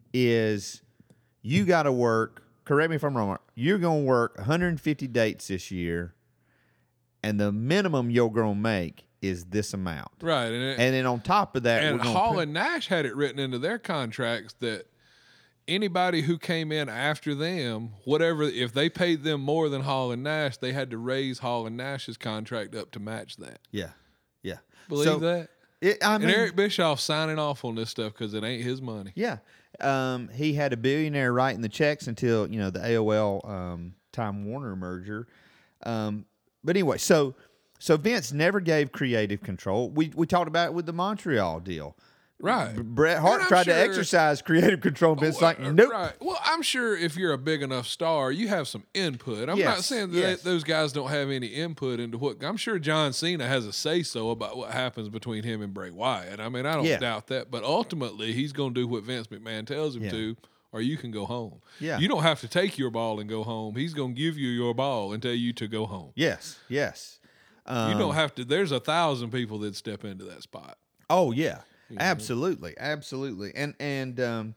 S2: is you got to work, correct me if I'm wrong, you're going to work one hundred fifty dates this year, and the minimum you're going to make is this amount.
S3: right. And, it,
S2: And then on top of that,
S3: and
S2: we're gonna
S3: Hall
S2: put-
S3: and Nash had it written into their contracts that anybody who came in after them, whatever, if they paid them more than Hall and Nash, they had to raise Hall and Nash's contract up to match that.
S2: yeah, yeah.
S3: Believe
S2: So,
S3: that?
S2: It, I mean,
S3: And Eric Bischoff signing off on this stuff because it ain't his money.
S2: yeah. Um, he had a billionaire writing the checks until, you know, the A O L um, Time Warner merger. Um, but anyway, so so Vince never gave creative control. We we talked about it with the Montreal deal.
S3: Right.
S2: B- Bret Hart
S3: And I'm
S2: tried to
S3: sure-
S2: exercise creative control. Vince
S3: Well,
S2: like,
S3: uh,
S2: nope.
S3: Right. Well, I'm sure if you're a big enough star, you have some input. I'm not
S2: Yes,
S3: saying that
S2: yes.
S3: those guys don't have any input into what. I'm sure John Cena has a say so about what happens between him and Bray Wyatt. I mean, I don't
S2: Yeah.
S3: doubt that. But ultimately, he's going to do what Vince McMahon tells him
S2: Yeah.
S3: to, or you can go home.
S2: Yeah.
S3: You don't have to take your ball and go home. He's going to give you your ball and tell you to go home.
S2: Yes, yes. Um,
S3: you don't have to. There's a thousand people that step into that spot.
S2: Oh yeah, absolutely, absolutely. And and um,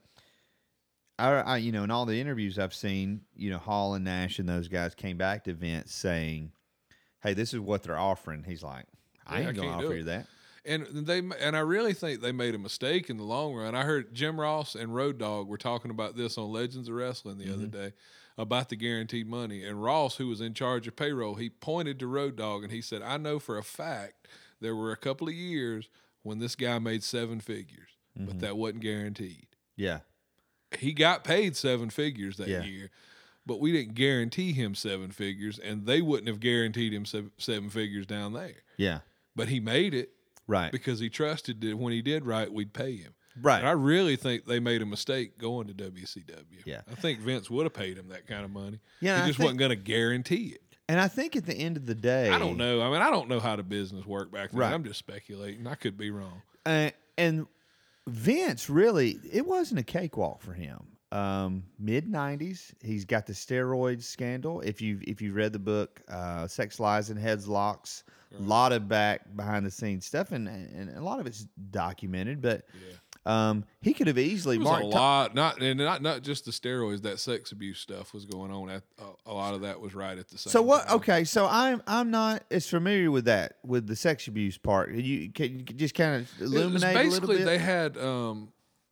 S2: I, I you know in all the interviews I've seen, you know Hall and Nash and those guys came back to Vince saying, "Hey, this is what they're offering." He's like, "I
S3: Yeah,
S2: ain't
S3: I
S2: gonna
S3: can't do
S2: offer
S3: it."
S2: you that."
S3: And they and I really think they made a mistake in the long run. I heard Jim Ross and Road Dogg were talking about this on Legends of Wrestling the other day about the guaranteed money. And Ross, who was in charge of payroll, he pointed to Road Dogg and he said, "I know for a fact there were a couple of years when this guy made seven figures, but that wasn't guaranteed.
S2: Yeah,
S3: He got paid seven figures that
S2: Yeah.
S3: year." But we didn't guarantee him seven figures, and they wouldn't have guaranteed him seven, seven figures down there.
S2: yeah,
S3: But he made it.
S2: right,
S3: Because he trusted that when he did right, we'd pay him.
S2: right.
S3: And I really think they made a mistake going to W C W.
S2: Yeah.
S3: I think Vince would have paid him that kind of money.
S2: Yeah,
S3: he
S2: I
S3: just
S2: think-
S3: wasn't going to guarantee it.
S2: And I think at the end of the day,
S3: I don't know. I mean, I don't know how the business worked back then.
S2: Right.
S3: I'm just speculating. I could be wrong.
S2: Uh, and Vince really, it wasn't a cakewalk for him. Um, Mid nineties, he's got the steroid scandal. If you if you read the book, uh, Sex Lies and Heads Locks, a lot of back behind the scenes stuff, and, and a lot of it's documented. But um, he could have easily
S3: There was a
S2: marked.
S3: lot, not and not not just the steroids. That sex abuse stuff was going on. At a, a lot of that was right at the same.
S2: So what?
S3: time.
S2: Okay, so I'm I'm not as familiar with that with the sex abuse part. You can you just kind of
S3: It was
S2: illuminate a little
S3: basically
S2: bit.
S3: they had um,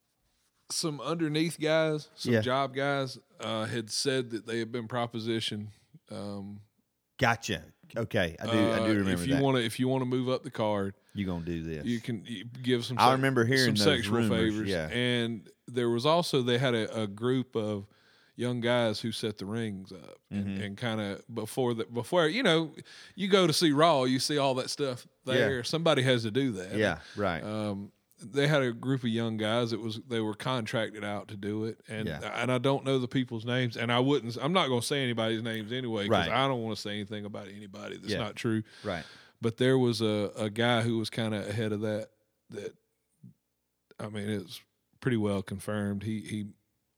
S3: some underneath guys, some
S2: Yeah.
S3: job guys, uh, had said that they had been propositioned. Um,
S2: Gotcha. Okay, I do I
S3: uh,
S2: do remember
S3: if you
S2: that.
S3: want to, if you want to move up the card,
S2: You're gonna do this.
S3: you can you give some.
S2: I
S3: sec-
S2: remember hearing
S3: some
S2: those
S3: sexual
S2: rumors,
S3: favors.
S2: yeah.
S3: And there was also they had a, a group of young guys who set the rings up and,
S2: Mm-hmm.
S3: and kind of before the before you know you go to see Raw, you see all that stuff there.
S2: Yeah.
S3: Somebody has to do that.
S2: Yeah, right.
S3: Um, they had a group of young guys. It was they were contracted out to do it, and
S2: Yeah.
S3: and I don't know the people's names, and I wouldn't. I'm not going to say anybody's names anyway because
S2: Right.
S3: I don't want to say anything about anybody that's
S2: Yeah.
S3: not true.
S2: Right.
S3: But there was a, a guy who was kind of ahead of that. That I mean, it's pretty well confirmed. He he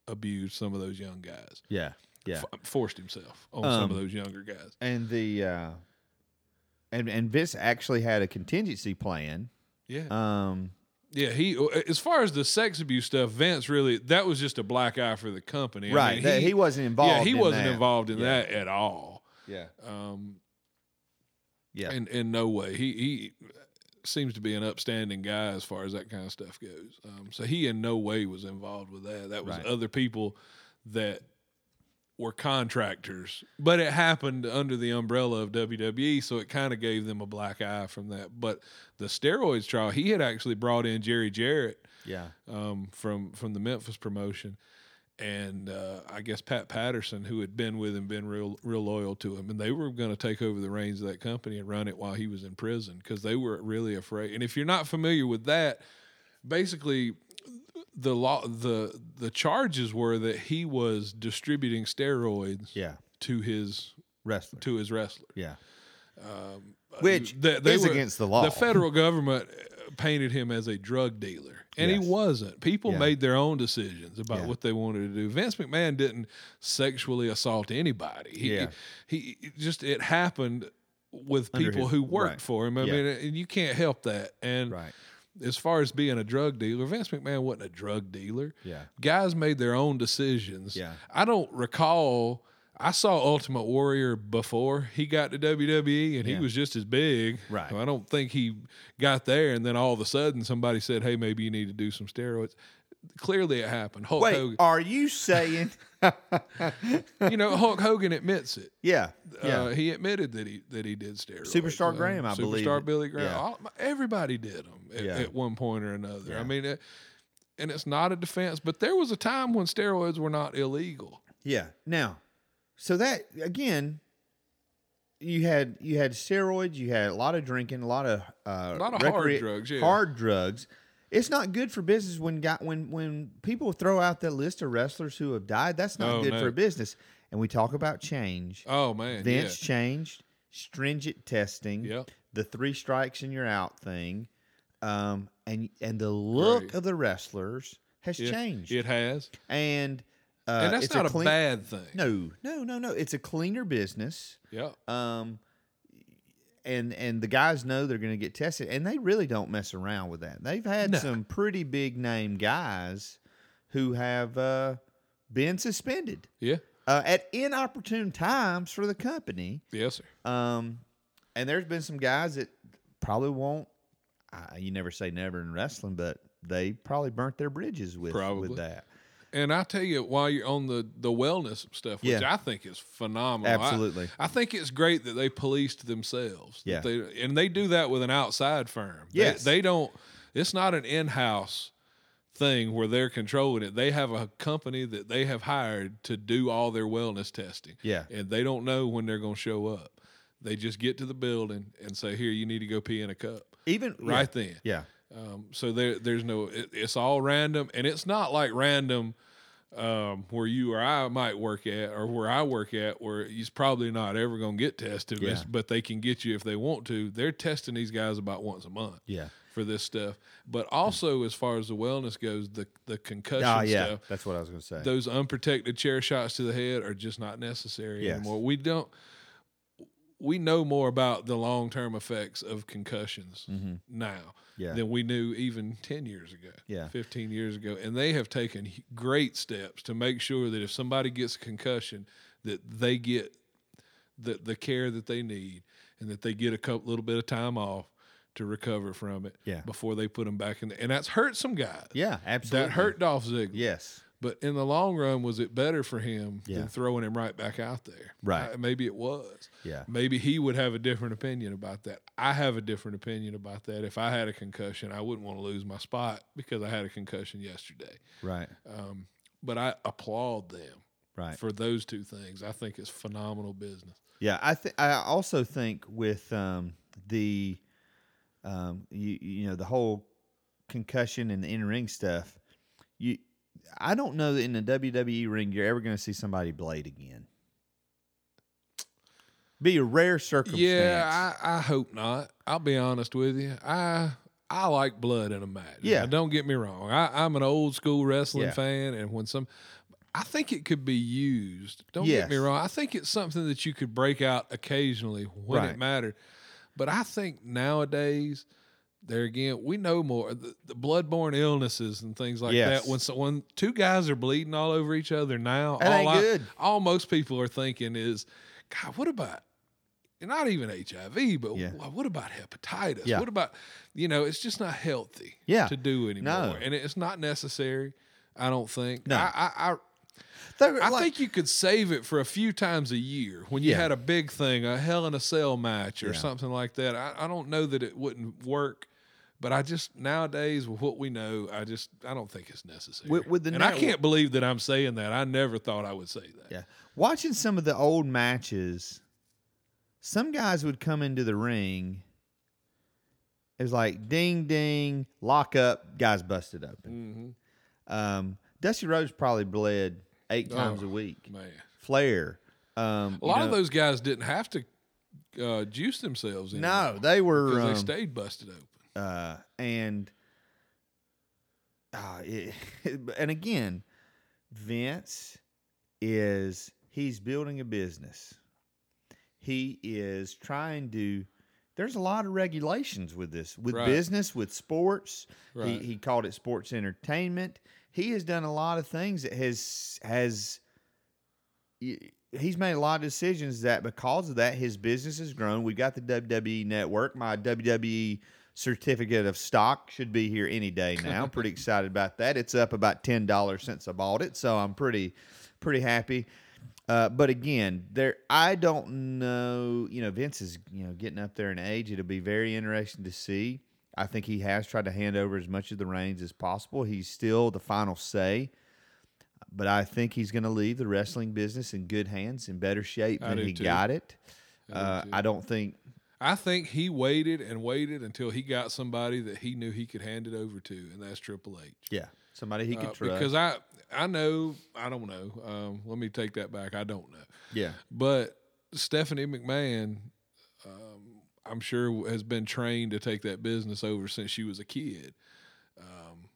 S3: abused some of those young guys.
S2: Yeah, yeah.
S3: F- forced himself on
S2: Um,
S3: some of those younger guys.
S2: And the uh, and and Vince actually had a contingency plan.
S3: Yeah.
S2: Um,
S3: Yeah, he as far as the sex abuse stuff, Vince really that was just a black eye for the company. I
S2: right.
S3: mean,
S2: that- he, wasn't involved.
S3: Yeah, he
S2: in
S3: wasn't
S2: that.
S3: involved in
S2: Yeah.
S3: that at all.
S2: Yeah.
S3: Um,
S2: Yeah.
S3: in in no way. He he seems to be an upstanding guy as far as that kind of stuff goes. Um, so he in no way was involved with that. That was
S2: Right.
S3: other people that were contractors, but it happened under the umbrella of W W E, so it kind of gave them a black eye from that. But the steroids trial, he had actually brought in Jerry Jarrett
S2: yeah.
S3: um, from from the Memphis promotion, and uh, I guess Pat Patterson, who had been with him, been real real loyal to him, and they were going to take over the reins of that company and run it while he was in prison because they were really afraid. And if you're not familiar with that, basically the law the the charges were that he was distributing steroids
S2: Yeah.
S3: to his
S2: Wrestler.
S3: to his wrestler.
S2: Yeah.
S3: Um,
S2: Which
S3: they, they
S2: is
S3: were-
S2: against the law.
S3: The federal government painted him as a drug dealer, and
S2: Yes.
S3: he wasn't. People
S2: Yeah.
S3: made their own decisions about
S2: Yeah.
S3: what they wanted to do. Vince McMahon didn't sexually assault anybody. He,
S2: Yeah.
S3: he, he just it happened with
S2: Under
S3: people
S2: his-
S3: who worked
S2: right.
S3: for him. I
S2: Yeah.
S3: mean, and you can't help that. And
S2: Right.
S3: as far as being a drug dealer, Vince McMahon wasn't a drug dealer.
S2: Yeah.
S3: Guys made their own decisions.
S2: Yeah.
S3: I don't recall. I saw Ultimate Warrior before he got to W W E, and
S2: Yeah.
S3: he was just as big.
S2: Right.
S3: So I don't think he got there, and then all of a sudden somebody said, "Hey, maybe you need to do some steroids." Clearly, it happened. Hulk
S2: Wait,
S3: Hogan,
S2: are you saying?
S3: you know, Hulk Hogan admits it.
S2: yeah. Yeah.
S3: Uh, he admitted that he that he did steroids.
S2: Superstar
S3: Um,
S2: Graham, I believe
S3: Superstar
S2: it.
S3: Billy Graham.
S2: Yeah.
S3: All- everybody did them at,
S2: Yeah.
S3: at one point or another.
S2: Yeah.
S3: I mean, it, and it's not a defense, but there was a time when steroids were not illegal.
S2: Yeah. Now, so that again, you had you had steroids, you had a lot of drinking, a lot of uh,
S3: A lot of hard drugs, yeah.
S2: hard drugs. It's not good for business when got when when people throw out that list of wrestlers who have died. That's not
S3: Oh,
S2: good
S3: no.
S2: for business. And we talk about change.
S3: Oh man,
S2: Vince changed, stringent testing,
S3: Yep.
S2: the three strikes and you're out thing, um, and and the look
S3: Great.
S2: of the wrestlers has
S3: yeah.
S2: changed.
S3: It has,
S2: and uh,
S3: and that's
S2: it's
S3: not a,
S2: clean-
S3: bad thing.
S2: No, no, no, no. It's a cleaner business.
S3: Yeah.
S2: Um, and and the guys know they're going to get tested, and they really don't mess around with that. They've had
S3: No.
S2: some pretty big name guys who have uh, been suspended
S3: Yeah.
S2: uh, at inopportune times for the company.
S3: Yes, sir.
S2: Um, and there's been some guys that probably won't. Uh, you never say never in wrestling, but they probably burnt their bridges with
S3: Probably.
S2: with that.
S3: And I tell you, while you're on the, the wellness stuff, which
S2: Yeah.
S3: I think is phenomenal. I-
S2: Absolutely.
S3: I, think it's great that they policed themselves. that
S2: Yeah.
S3: They, and they do that with an outside firm. They-
S2: Yes.
S3: They, don't, it's not an in-house thing where they're controlling it. They have a company that they have hired to do all their wellness testing.
S2: Yeah.
S3: And they don't know when they're going to show up. They just get to the building and say, here, you need to go pee in a cup.
S2: Even
S3: Right then.
S2: Yeah.
S3: Um, so there, there's no, it, it's all random, and it's not like random um, where you or I might work at, or where I work at, where he's probably not ever going to get tested,
S2: Yeah.
S3: but they can get you if they want to. They're testing these guys about once a month
S2: Yeah.
S3: for this stuff. But also, as far as the wellness goes, the the concussion
S2: Ah, yeah.
S3: stuff,
S2: That's what I was going to say.
S3: those unprotected chair shots to the head are just not necessary
S2: Yes.
S3: anymore. We don't. We know more about the long term effects of concussions now
S2: Mm-hmm. Yeah.
S3: than we knew even ten years ago,
S2: Yeah.
S3: fifteen years ago. And they have taken h- great steps to make sure that if somebody gets a concussion, that they get the, the care that they need, and that they get a couple, little bit of time off to recover from it
S2: Yeah.
S3: before they put them back in. The, and that's hurt some guys.
S2: Yeah, absolutely.
S3: That hurt Dolph Ziggler.
S2: Yes.
S3: But in the long run, was it better for him
S2: Yeah.
S3: than throwing him right back out there?
S2: Right.
S3: Uh, maybe it was.
S2: Yeah.
S3: Maybe he would have a different opinion about that. I have a different opinion about that. If I had a concussion, I wouldn't want to lose my spot because I had a concussion yesterday.
S2: Right.
S3: Um, but I applaud them
S2: Right.
S3: for those two things. I think it's phenomenal business.
S2: Yeah, I think I also think with um, the um, you you know the whole concussion and the in ring stuff, you I don't know that in the W W E ring you're ever going to see somebody blade again. Be a rare circumstance.
S3: Yeah, I, I hope not. I'll be honest with you. I I like blood in a match.
S2: Yeah.
S3: Now, don't get me wrong. I, I'm an old school wrestling
S2: Yeah.
S3: fan, and when some, I think it could be used. Don't
S2: Yes.
S3: get me wrong. I think it's something that you could break out occasionally when
S2: Right.
S3: it mattered. But I think nowadays, there again, we know more the, the bloodborne illnesses and things like
S2: Yes.
S3: that. When so, when two guys are bleeding all over each other now,
S2: That
S3: all
S2: ain't
S3: I-
S2: good.
S3: all most people are thinking is, God, what about not even H I V, but
S2: Yeah.
S3: wh- what about hepatitis?
S2: Yeah.
S3: What about, you know, it's just not healthy
S2: Yeah.
S3: to do anymore.
S2: No.
S3: And it's not necessary, I don't think.
S2: No.
S3: I, I, I
S2: They're
S3: I
S2: like-
S3: think you could save it for a few times a year when you
S2: Yeah.
S3: had a big thing, a Hell in a Cell match or
S2: Yeah.
S3: something like that. I, I don't know that it wouldn't work, but I just nowadays with what we know, I just I don't think it's necessary.
S2: With- with the
S3: and I
S2: network-
S3: can't believe that I'm saying that. I never thought I would say that.
S2: Yeah. Watching some of the old matches, some guys would come into the ring. It was like ding, ding, lock up, guys busted open.
S3: Mm-hmm.
S2: Um, Dusty Rhodes probably bled eight times
S3: Oh,
S2: a week.
S3: Man,
S2: Flair. Um,
S3: a
S2: you
S3: lot
S2: know,
S3: of those guys didn't have to uh, juice themselves anymore.
S2: No, they were.
S3: because
S2: Um,
S3: they stayed busted open.
S2: uh, and uh, it, and again, Vince is he's building a business. He is trying to. There's a lot of regulations with this, with
S3: Right.
S2: business, with sports.
S3: Right.
S2: He he called it sports entertainment. He has done a lot of things that has has. He's made a lot of decisions that because of that his business has grown. We've got the W W E network. My W W E certificate of stock should be here any day now. I'm pretty excited about that. It's up about ten dollars since I bought it, so I'm pretty pretty happy. Uh, but again, there I don't know. You know, Vince is you know getting up there in age. It'll be very interesting to see. I think he has tried to hand over as much of the reins as possible. He's still the final say. But I think he's going to leave the wrestling business in good hands, in better shape
S3: I
S2: than
S3: do
S2: he
S3: too.
S2: got it.
S3: I do
S2: Uh,
S3: too.
S2: I don't think.
S3: I think he waited and waited until he got somebody that he knew he could hand it over to, and that's Triple H.
S2: Yeah, somebody he could
S3: Uh,
S2: trust.
S3: because I I know I don't know. Um, let me take that back. I don't know.
S2: yeah,
S3: But Stephanie McMahon, um, I'm sure has been trained to take that business over since she was a kid. Um,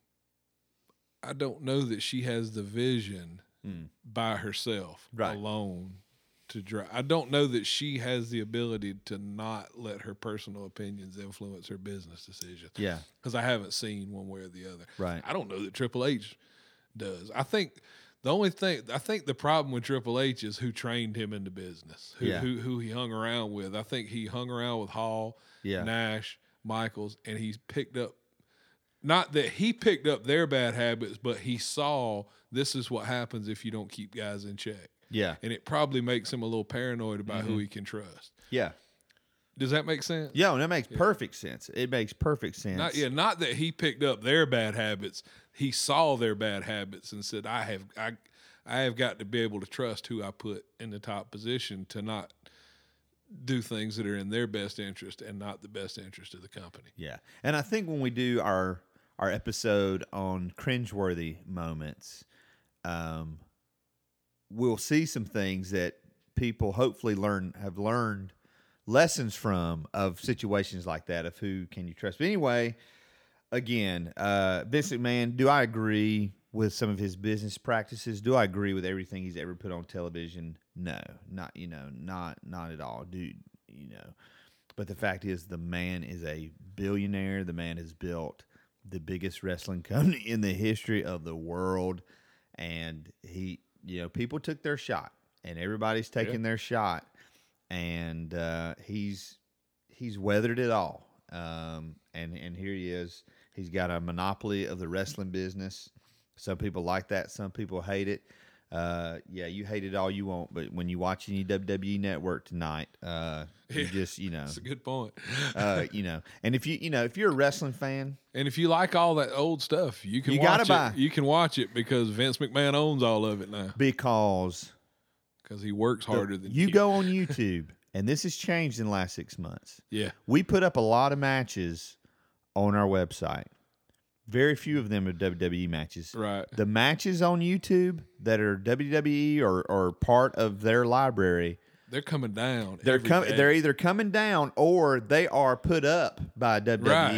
S3: I don't know that she has the vision
S2: Mm.
S3: by herself
S2: Right.
S3: alone to drive. I don't know that she has the ability to not let her personal opinions influence her business decisions.
S2: yeah,
S3: Because I haven't seen one way or the other.
S2: right.
S3: I don't know that Triple H does. I think the only thing I think the problem with Triple H is who trained him into business, who
S2: Yeah.
S3: who, who he hung around with. I think he hung around with Hall,
S2: Yeah.
S3: Nash, Michaels, and he's picked up. Not that he picked up their bad habits, but he saw this is what happens if you don't keep guys in check,
S2: Yeah,
S3: and it probably makes him a little paranoid about who he can trust.
S2: yeah,
S3: Does that make sense?
S2: yeah. And that makes perfect sense. It makes perfect sense.
S3: Not yeah, not that he picked up their bad habits. He saw their bad habits and said, "I have, I, I have got to be able to trust who I put in the top position to not do things that are in their best interest and not the best interest of the company."
S2: Yeah, and I think when we do our our episode on cringeworthy moments, um, we'll see some things that people hopefully learn have learned lessons from of situations like that of who can you trust. But anyway, again, uh, Vince McMahon, do I agree with some of his business practices? Do I agree with everything he's ever put on television? No, not you know, not not at all, dude. You know, but the fact is, the man is a billionaire. The man has built the biggest wrestling company in the history of the world, and he, you know, people took their shot, and everybody's taking
S3: Yeah.
S2: their shot, and uh, he's he's weathered it all. Um, and and here he is. He's got a monopoly of the wrestling business. Some people like that. Some people hate it. Uh, yeah, you hate it all you want, but when you watch any W W E Network tonight, uh, you
S3: Yeah.
S2: just you know,
S3: That's a good point.
S2: uh, you know, and if you you know if you're a wrestling fan,
S3: And if you like all that old stuff, you can
S2: You
S3: watch
S2: gotta
S3: it.
S2: buy.
S3: You can watch it because Vince McMahon owns all of it now
S2: because
S3: because he works harder than
S2: you go on YouTube, and this has changed in the last six months.
S3: Yeah,
S2: We put up a lot of matches on our website. Very few of them are W W E matches.
S3: right.
S2: The matches on YouTube that are W W E or, or part of their library,
S3: They're coming down.
S2: they're
S3: every
S2: com-
S3: day.
S2: they're either coming down or they are put up by W W E.
S3: Right.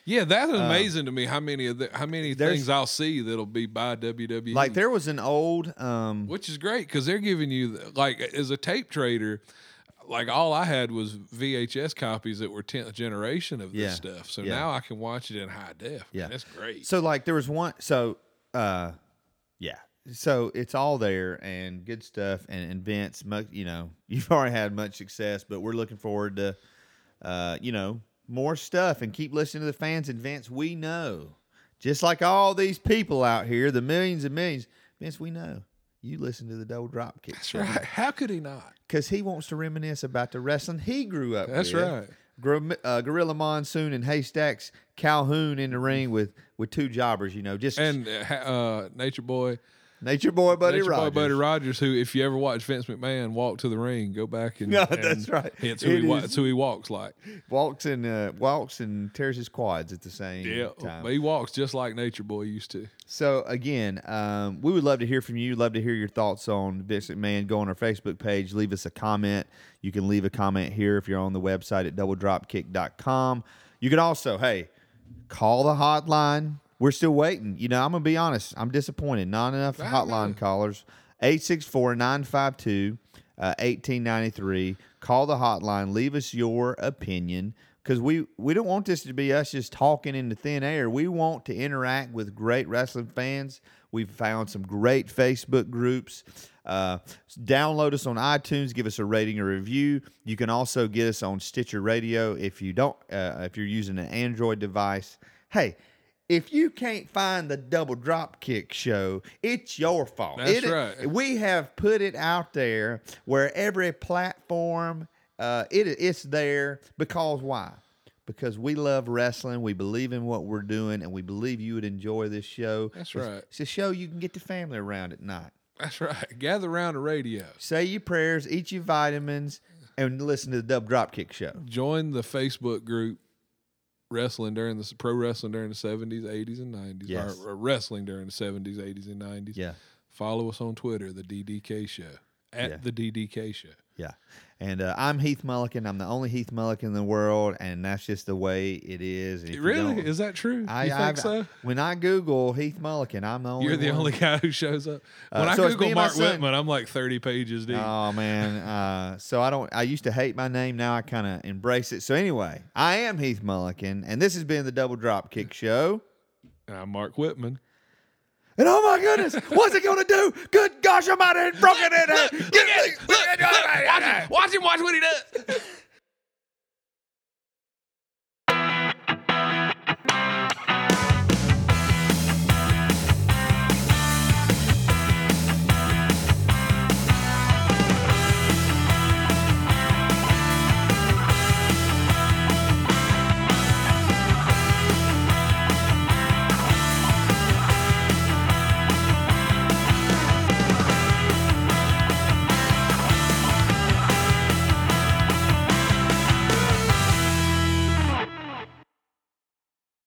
S3: Yeah, that's amazing to me. How many of the, how many
S2: there's-
S3: things I'll see that'll be by W W E.
S2: Like there was an old, um,
S3: which is great because they're giving you like as a tape trader. Like all I had was V H S copies that were tenth generation of this
S2: Yeah.
S3: stuff. So
S2: Yeah.
S3: now I can watch it in high def.
S2: Yeah.
S3: Man, that's great.
S2: so like there was one, so, uh, yeah. So it's all there and good stuff. And, and Vince, mu- you know, you've already had much success, but we're looking forward to, uh, you know, more stuff and keep listening to the fans. And Vince, we know, just like all these people out here, the millions and millions, Vince, we know you listen to the Double Drop Kick
S3: That's
S2: show.
S3: right. How could he not?
S2: Because he wants to reminisce about the wrestling he grew up
S3: That's
S2: with.
S3: right.
S2: Gor- uh, Gorilla Monsoon and Haystacks Calhoun in the ring with, with two jobbers, you know, just
S3: And uh, ha- uh, Nature Boy,
S2: Nature Boy Buddy
S3: Nature
S2: Rogers.
S3: Boy Buddy Rogers, who, if you ever watch Vince McMahon walk to the ring, go back and.
S2: No,
S3: and
S2: that's right.
S3: It's who,
S2: It
S3: he, wa-
S2: is-
S3: it's who he walks like.
S2: walks and uh, walks and tears his quads at the same
S3: Yeah.
S2: time.
S3: But he walks just like Nature Boy used to.
S2: So again, um, we would love to hear from you. Love to hear your thoughts on Vince McMahon. Go on our Facebook page, leave us a comment. You can leave a comment here if you're on the website at double drop kick dot com. You can also, hey, call the hotline. We're still waiting. You know, I'm gonna be honest. I'm disappointed. Not enough
S3: I
S2: hotline
S3: know.
S2: callers. eight six four, nine five two, one eight nine three. Call the hotline. Leave us your opinion. Because we, we don't want this to be us just talking into thin air. We want to interact with great wrestling fans. We've found some great Facebook groups. Uh, download us on iTunes. Give us a rating or review. You can also get us on Stitcher Radio if you don't. Uh, if you're using an Android device. Hey, if you can't find the Double Drop Kick show, it's your fault.
S3: That's
S2: It-
S3: right.
S2: We have put it out there where every platform. Uh, it it's there because why? Because we love wrestling, we believe in what we're doing, and we believe you would enjoy this show.
S3: That's
S2: It's-
S3: right.
S2: It's a show you can get the family around at night.
S3: That's right. Gather around the radio.
S2: Say your prayers, eat your vitamins, and listen to the Double Dropkick show.
S3: Join the Facebook group wrestling during the pro wrestling during the seventies, eighties, and nineties.
S2: Yes.
S3: Or, or wrestling during the seventies, eighties, and nineties.
S2: Yeah,
S3: Follow us on Twitter, the D D K Show. At
S2: Yeah.
S3: the D D K Show.
S2: yeah. And uh, I'm Heath Mulligan. I'm the only Heath Mulligan in the world, and that's just the way it is. And if you
S3: Really?
S2: don't-
S3: Is that true?
S2: I,
S3: you think
S2: I've-
S3: so?
S2: When I Google Heath Mulligan, I'm the only
S3: You're the
S2: one.
S3: only guy who shows up. When
S2: Uh,
S3: I
S2: so it's me
S3: Google
S2: and my
S3: Mark
S2: son.
S3: Whitman, I'm like thirty pages deep.
S2: Oh man, uh, so I don't. I used to hate my name. Now I kind of embrace it. So anyway, I am Heath Mulligan, and this has been the Double Drop Kick Show.
S3: And I'm Mark Whitman.
S2: And oh my goodness, what's it gonna do? Good gosh, I'm out here broken in.
S3: Watch him, watch him, watch what he does.